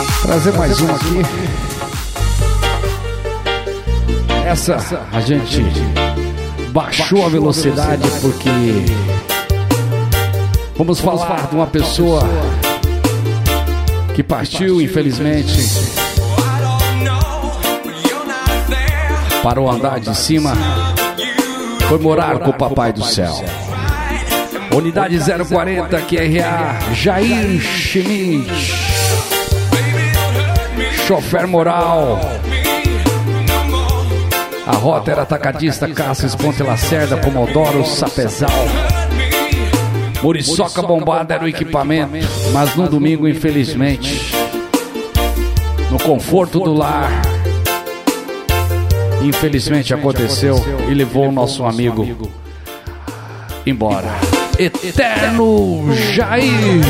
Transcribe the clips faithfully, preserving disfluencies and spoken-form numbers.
Trazer mais uma aqui. Essa a gente baixou a velocidade porque vamos falar de uma pessoa que partiu, infelizmente, para o andar de cima, foi morar com o Papai do Céu. Unidade zero quarenta, Q R A, Jair Schmidt, chofer moral. A rota era atacadista, Cáceres, Ponte Lacerda, Pomodoro, Sapezal. Muriçoca bombada era o equipamento, mas no domingo, infelizmente, no conforto do lar, infelizmente aconteceu e levou o nosso amigo embora. Eterno Jair.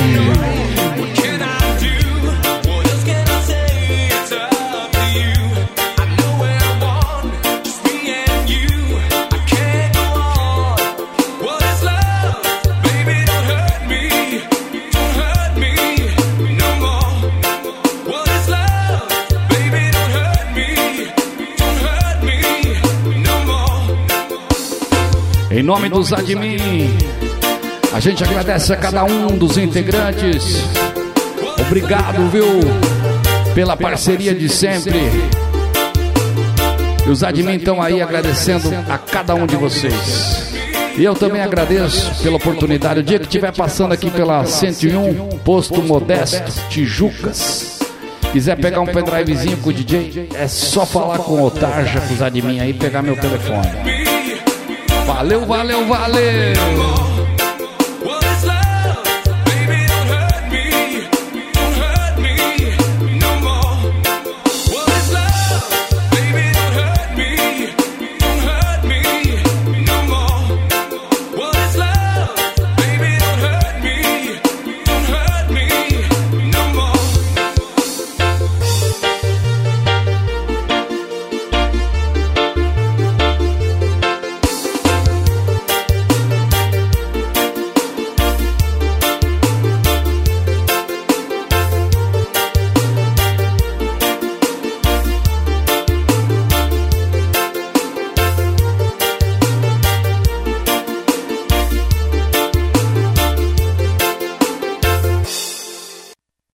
Em nome dos admin, a gente agradece a cada um dos integrantes. Obrigado, viu, pela parceria de sempre. E os admin estão aí agradecendo a cada um de vocês. E eu também agradeço pela oportunidade. O dia que estiver passando aqui pela cento e um, Posto Modesto, Tijucas, quiser pegar um pendrivezinho com o D J, é só falar com o Otarja, com os admin aí, pegar meu telefone. Valeu, valeu, valeu!